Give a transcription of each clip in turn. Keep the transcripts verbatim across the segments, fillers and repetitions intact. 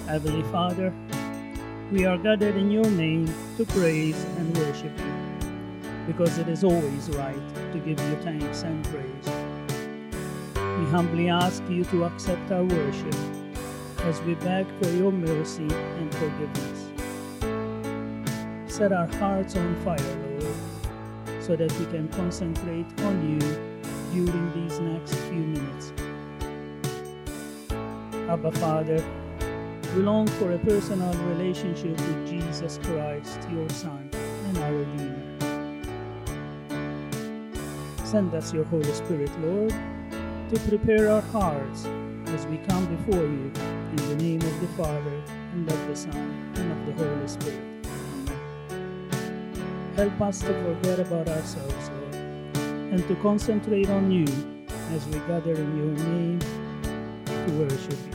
Heavenly Father, we are gathered in your name to praise and worship you, because it is always right to give you thanks and praise. We humbly ask you to accept our worship as we beg for your mercy and forgiveness. Set our hearts on fire, Lord, so that we can concentrate on you during these next few minutes. Abba Father, we long for a personal relationship with Jesus Christ, your Son and our Redeemer. Send us your Holy Spirit, Lord, to prepare our hearts as we come before you, in the name of the Father, and of the Son, and of the Holy Spirit. Amen. Help us to forget about ourselves, Lord, and to concentrate on you as we gather in your name to worship you.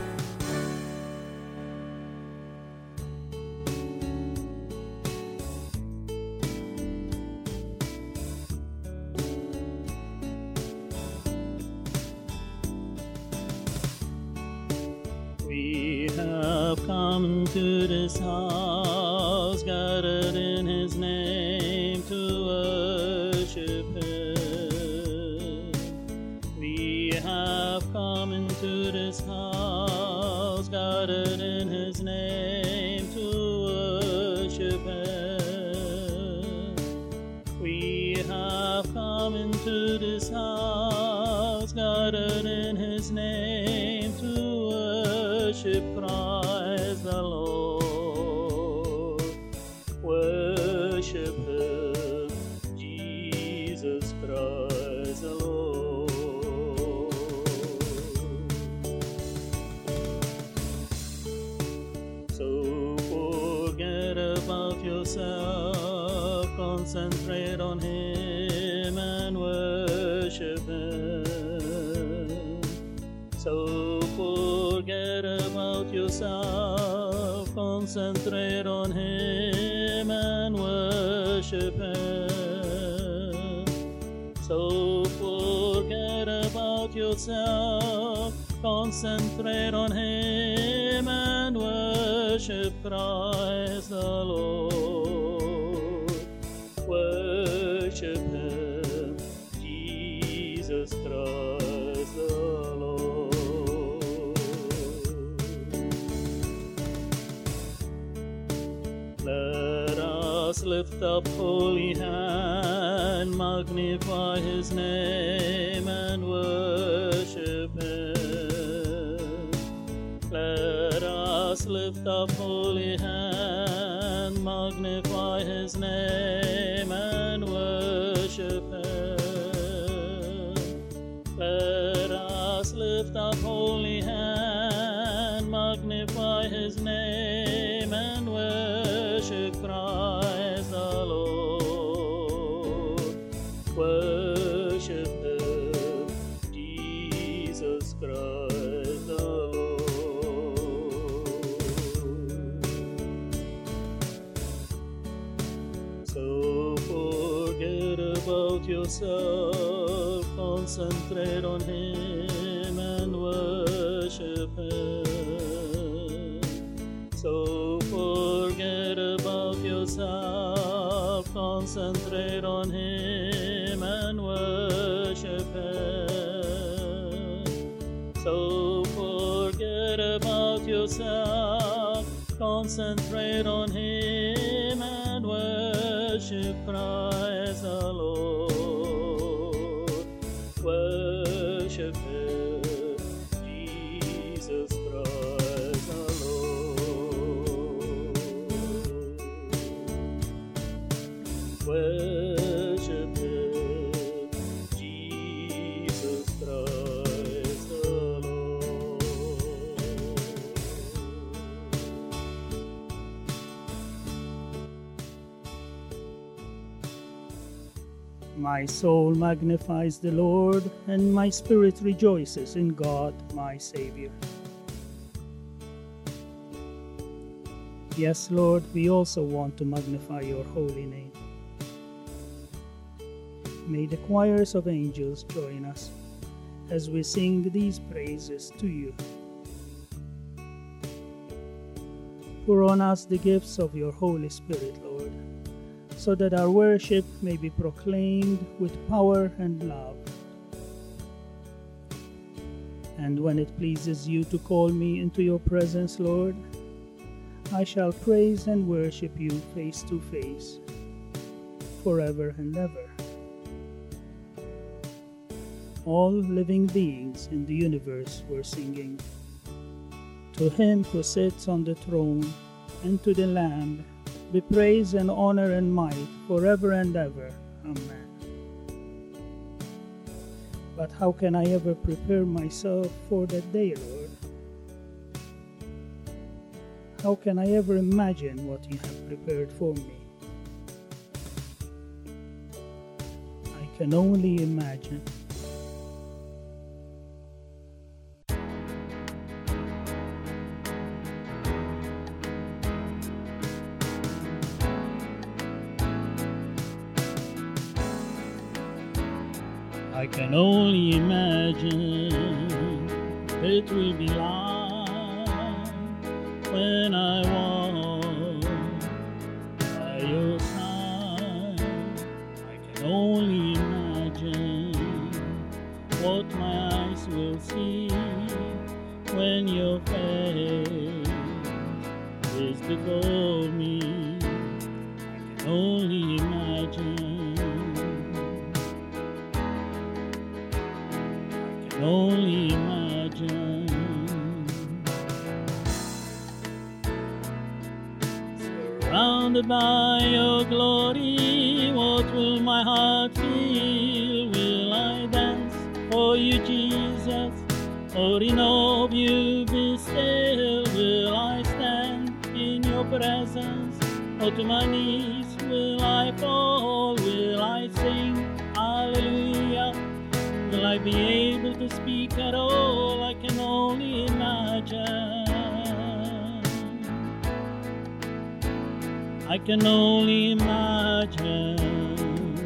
We have come to this house, gathered in his name to worship him. We have come into this house, gathered in his name to worship him. We have come into this house, gathered in his name to worship Christ the Lord. Worship him, Jesus Christ the Lord. So forget about yourself, concentrate on him and worship him. So forget about yourself, concentrate on him and worship him. So forget about yourself, concentrate on him and worship Christ the Lord. Worship him, Jesus Christ the Lord. Let us lift up holy hand, magnify his name and worship him. Let us lift up holy hand, magnify his name and worship him. Let us lift up holy hand, magnify his name and worship Christ the Lord. Worship him, Jesus Christ the Lord. So forget about yourself, concentrate on him and worship him. So forget about yourself, concentrate on him and worship him. So forget about yourself, concentrate on him and worship Christ the Lord. Worship him, Jesus Christ the Lord. Worship him, Jesus Christ the Lord. My soul magnifies the Lord, and my spirit rejoices in God, my Savior. Yes, Lord, we also want to magnify your holy name. May the choirs of angels join us as we sing these praises to you. Pour on us the gifts of your Holy Spirit, Lord, so that our worship may be proclaimed with power and love. And when it pleases you to call me into your presence, Lord, I shall praise and worship you face to face, forever and ever. All living beings in the universe were singing, "To him who sits on the throne and to the Lamb be praise and honor and might forever and ever. Amen." But how can I ever prepare myself for that day, Lord? How can I ever imagine what you have prepared for me? I can only imagine. I can only imagine it will be like when I walk by your side. I can only imagine what my eyes will see when your face is before me. I can only imagine. Only imagine. Surrounded by your glory, what will my heart feel? Will I dance for you, Jesus? Or in awe of you be still? Will I stand in your presence? Or to my knees will I fall? Will I sing hallelujah? Will I be able to speak at all? I can only imagine. I can only imagine.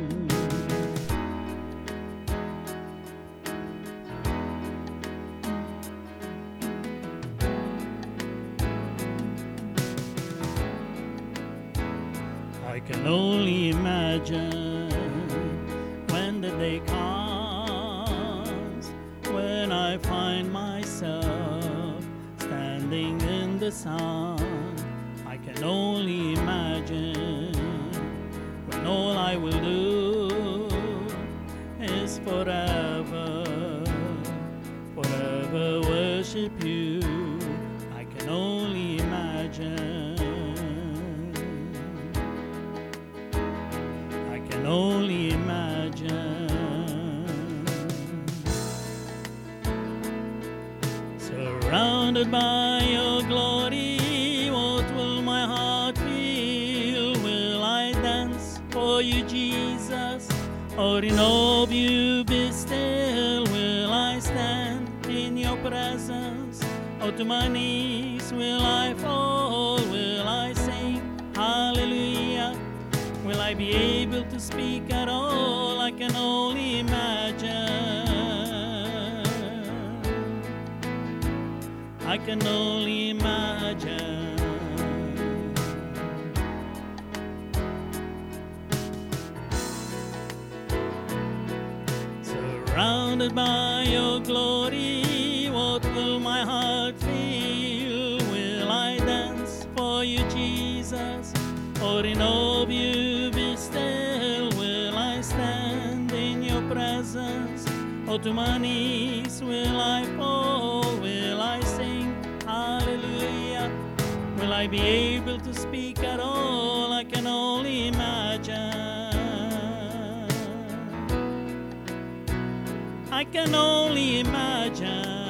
I can only imagine when the day comes, when I find myself standing in the sun. I can only imagine when all I will do is forever, forever worship you. I can only imagine. I can only imagine. Surrounded by your glory, what will my heart feel? Will I dance for you, Jesus? Or in awe of you be still? Will I stand in your presence? Or to my knees will I fall? Will I sing hallelujah? Will I be able to speak at all? I can only imagine. I can only imagine. Surrounded by your glory, what will my heart feel? Will I dance for you, Jesus? Or in awe of you be still? Will I stand in your presence? Or to my knees will I fall? Will I sing hallelujah? Will I be able to speak at all? I can only imagine. I can only imagine.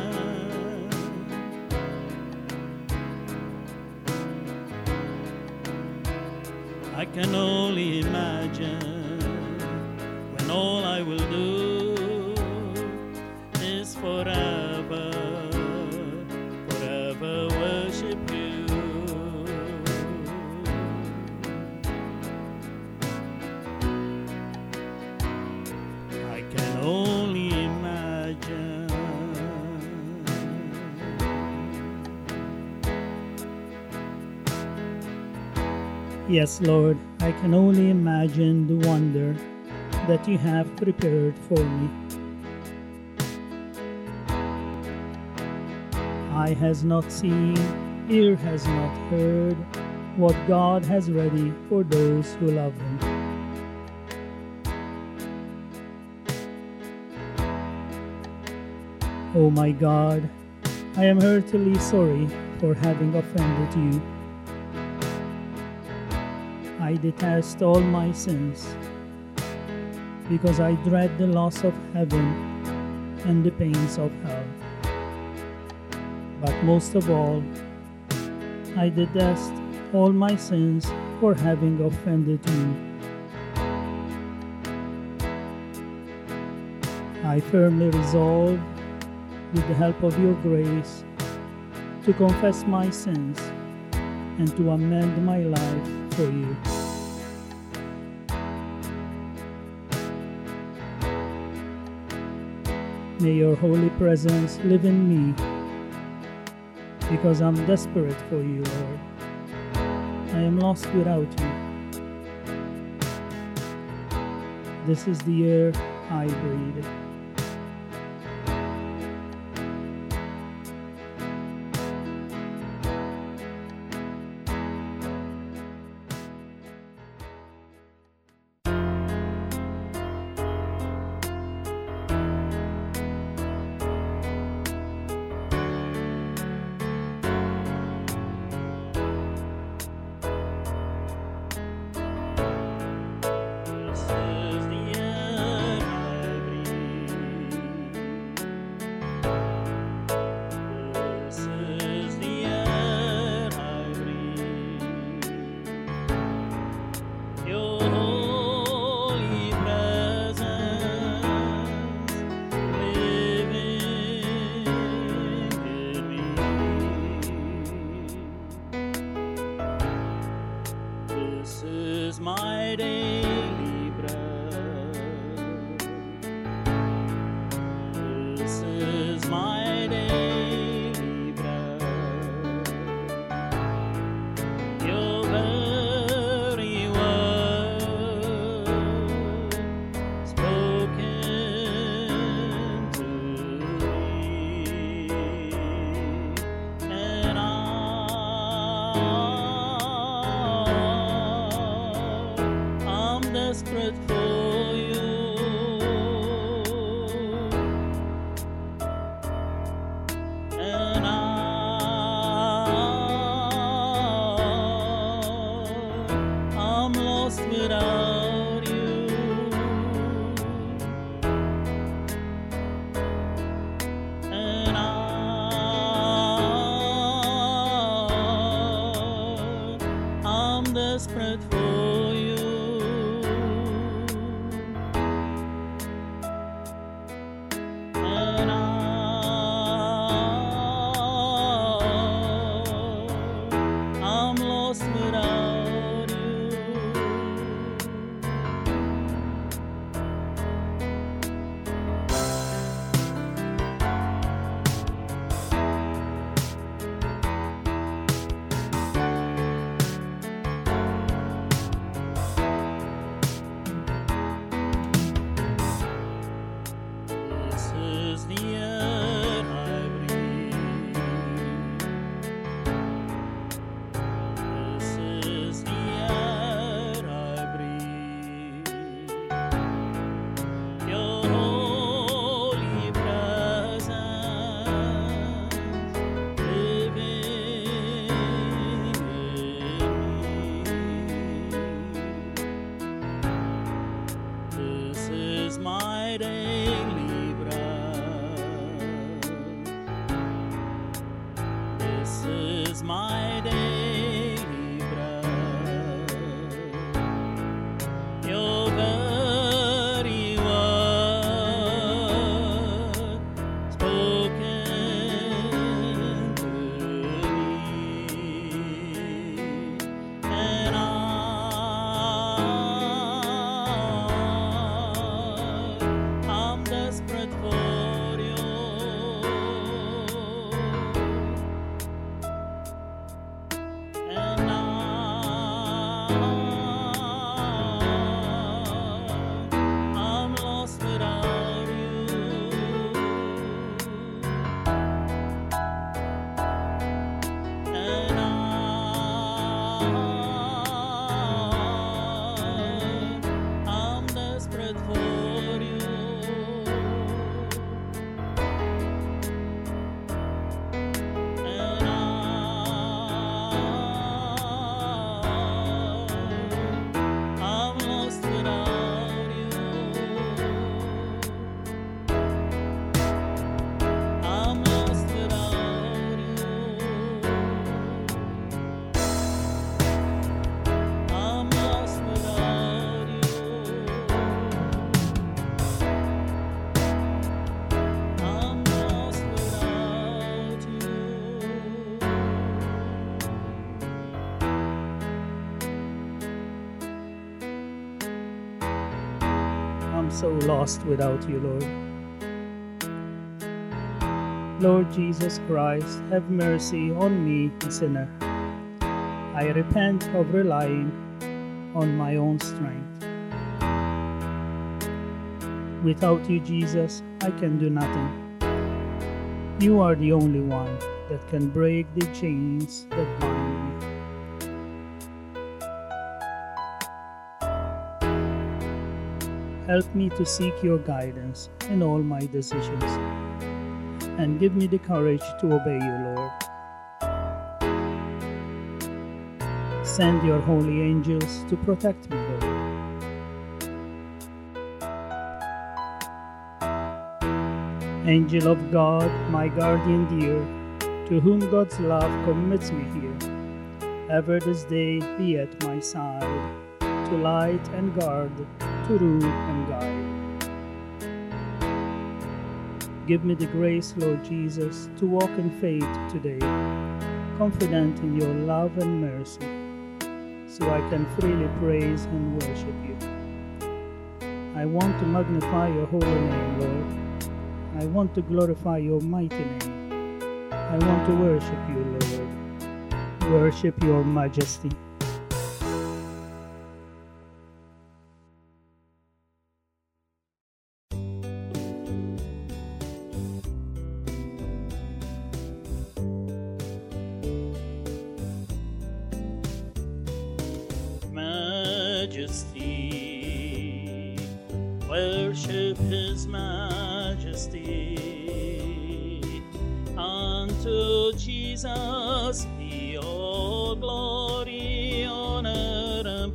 I can only imagine when all I will do is forever, forever worship you. I can only imagine. Yes, Lord, I can only imagine the wonder that you have prepared for me. Eye has not seen, ear has not heard, what God has ready for those who love Him. Oh my God, I am heartily sorry for having offended you. I detest all my sins because I dread the loss of heaven and the pains of hell. But most of all, I detest all my sins for having offended you. I firmly resolve, with the help of your grace, to confess my sins and to amend my life for you. May your holy presence live in me, because I'm desperate for you, Lord. I am lost without you. This is the air I breathe. My daily bread. This is my daily bread. Your very word spoken to me, and I desperate for you, and I, I'm lost without you, and I, I'm desperate for you. Without you, this is the air I breathe. This is the air I breathe. Your holy presence living in me. This is my daily bread. This is my daily bread. Your very word spoken to me, and I, I'm desperate for you. am so lost without you, Lord. Lord Jesus Christ, have mercy on me, a sinner. I repent of relying on my own strength. Without you, Jesus, I can do nothing. You are the only one that can break the chains that bind me. Help me to seek your guidance in all my decisions, and give me the courage to obey you, Lord. Send your holy angels to protect me, Lord. Angel of God, my guardian dear, to whom God's love commits me here, ever this day be at my side, to light and guard, to rule and guide. Give me the grace, Lord Jesus, to walk in faith today, confident in your love and mercy, so I can freely praise and worship you. I want to magnify your holy name, Lord. I want to glorify your mighty name. I want to worship you, Lord. Worship your majesty. Majesty, worship his majesty. Unto Jesus be all glory, honor, and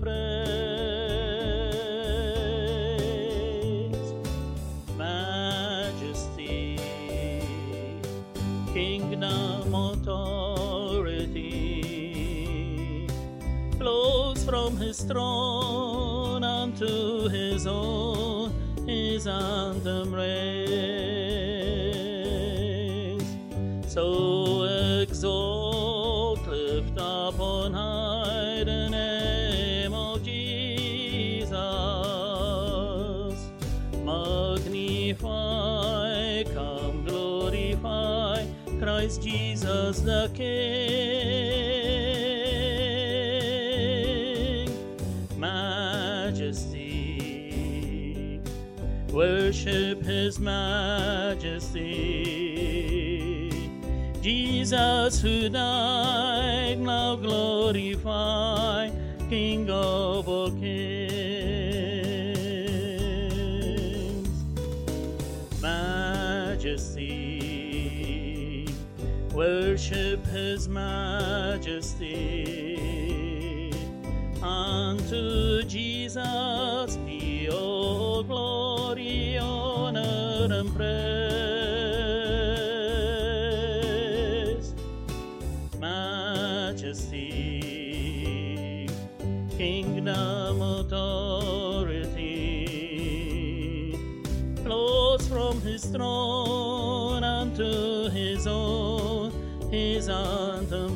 praise. Majesty, kingdom, authority flows from his throne unto his own, his anthem raise. So exalt, lift up on high the name of Jesus. Magnify, come glorify Christ Jesus the King. Majesty, worship his majesty. Jesus who died, now glorify, King of all kings. Majesty, worship his majesty. Unto Jesus be all glory, honor, and praise. Majesty, kingdom, authority flows from his throne unto his own, his anthem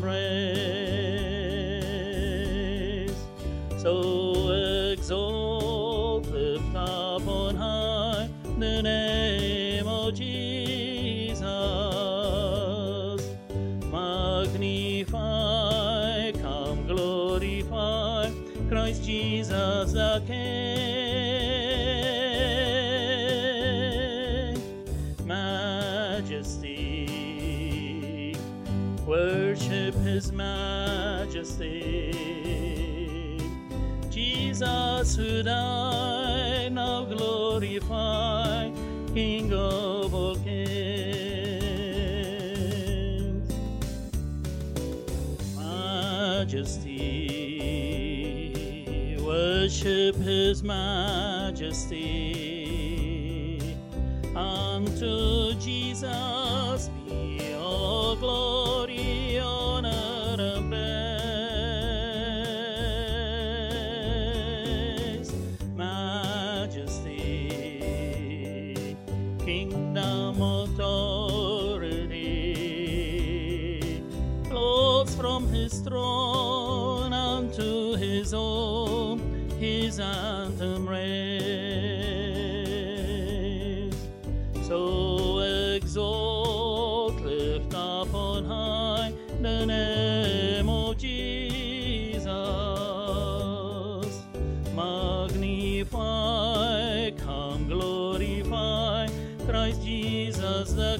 raise. So exalt, lift up on high the name of Jesus. Magnify, come glorify Christ Jesus the King. Majesty, worship his majesty. Jesus who died, now glorify, King of all kings. Majesty, worship his majesty. Unto Jesus be all glory, honor, and praise. Majesty, kingdom, authority flows from his throne unto his own, his anthem raise. the name of Jesus. Magnify, come glorify Christ Jesus the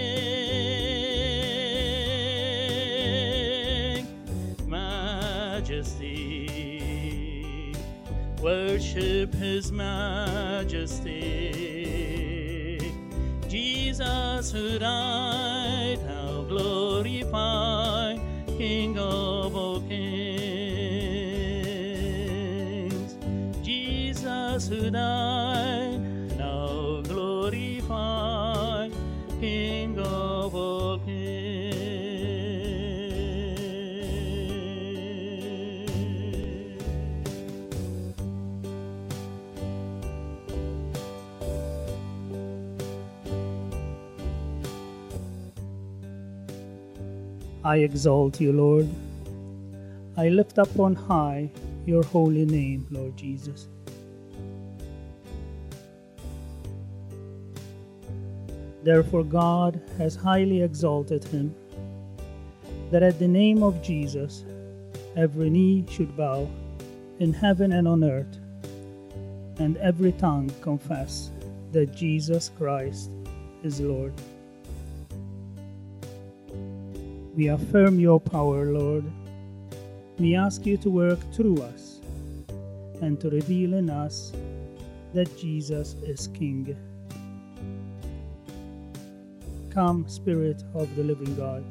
King. Majesty, worship His majesty. Jesus who died, now glorify, King of all kings. Jesus who died, now glorify, King of all kings. I exalt you, Lord. I lift up on high your holy name, Lord Jesus. Therefore God has highly exalted him, that at the name of Jesus every knee should bow, in heaven and on earth, and every tongue confess that Jesus Christ is Lord. We affirm your power, Lord. We ask you to work through us and to reveal in us that Jesus is King. Come, Spirit of the living God.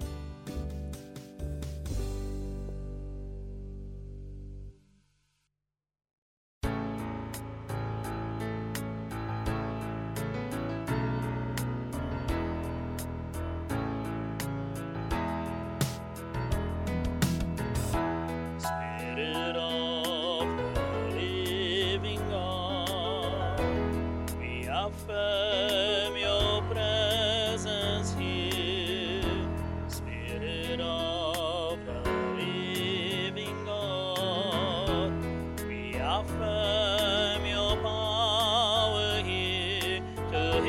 Spirit of the living God, we affirm your presence here. Spirit of the living God, we affirm your power here to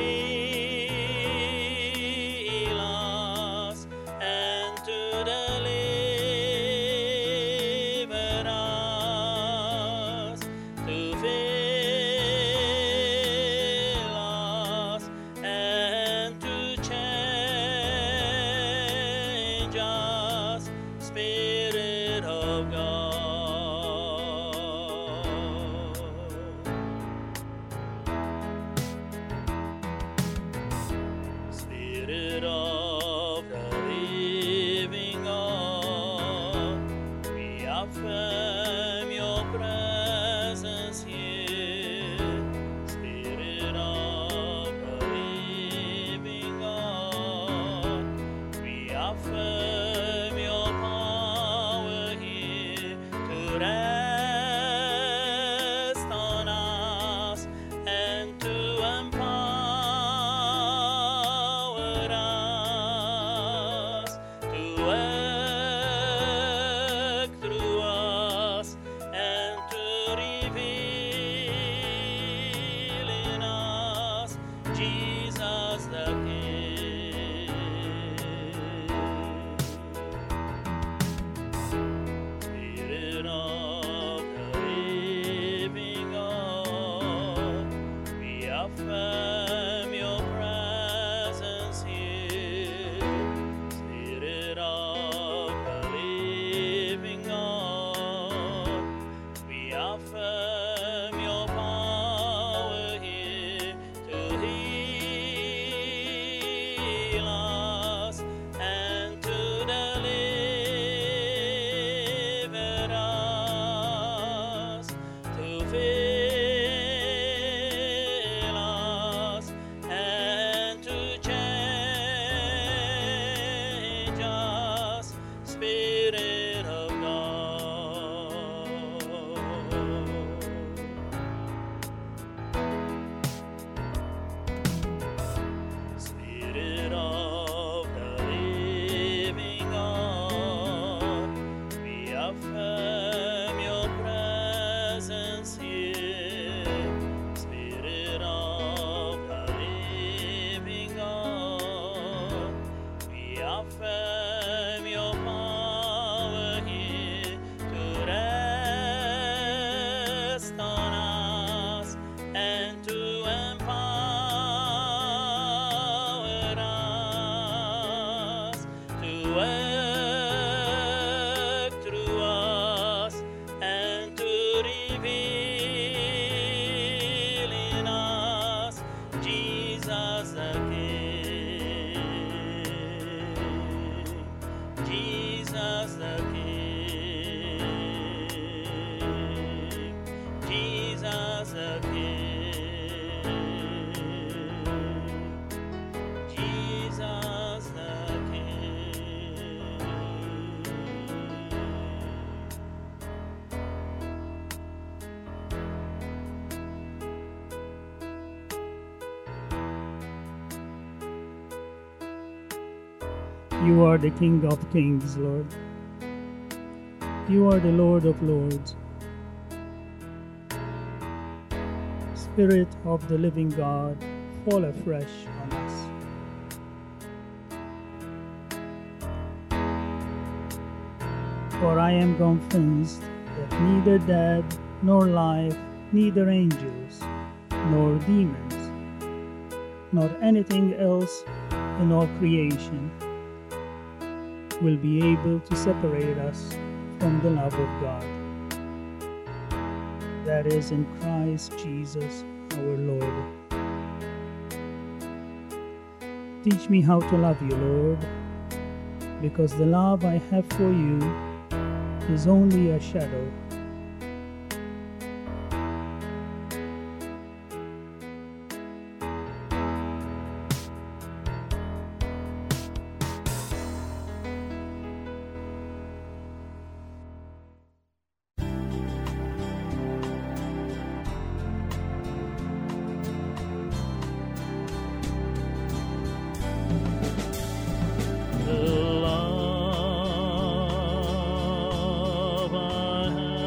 heal us and to deliver us, to fill us and to change us, Spirit of God. Spirit of the living God, we affirm your presence here. Spirit of the living God, we affirm your power here to rest on us and to empower us, to work through us and to reveal in us Jesus the King. Spirit of the living God, we affirm your presence here. Spirit of the living God, we affirm your power here to heal us and to deliver us, to fill us and to change us, Spirit of God. Spirit of the living God, we affirm your presence here. Spirit of the living God, we affirm your power work through us and to reveal in us Jesus the King, Jesus the King, Jesus the King, Jesus the King. You are the King of Kings, Lord. You are the Lord of Lords. Spirit of the living God, fall afresh on us. For I am convinced that neither death, nor life, neither angels, nor demons, nor anything else in all creation will be able to separate us from the love of God that is in Christ Jesus our Lord. Teach me how to love you, Lord, because the love I have for you is only a shadow. The love I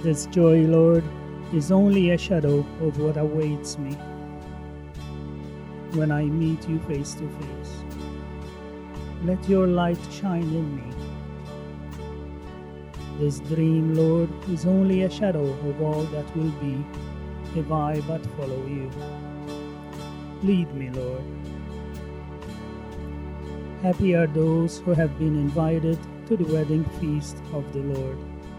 This joy, Lord, is only a shadow of what awaits me when I meet you face to face. Let your light shine in me. This dream, Lord, is only a shadow of all that will be if I but follow you. Lead me, Lord. Happy are those who have been invited to the wedding feast of the Lord.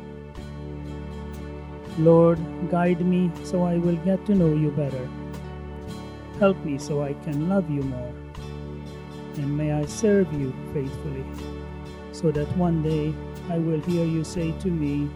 Lord, guide me so I will get to know you better. Help me so I can love you more. And may I serve you faithfully, so that one day I will hear you say to me,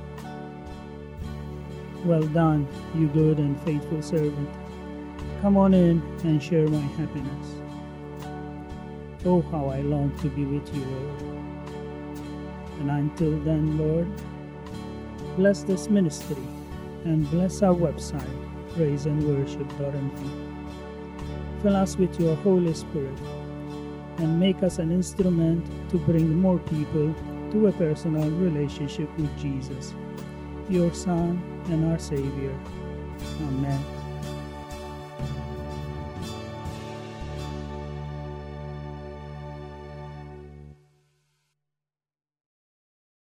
"Well done, you good and faithful servant. Come on in and share my happiness." Oh, how I long to be with you, Lord. And until then, Lord, bless this ministry and bless our website, praise and worship dot m v. Fill us with your Holy Spirit and make us an instrument to bring more people to a personal relationship with Jesus, your Son and our Savior. Amen.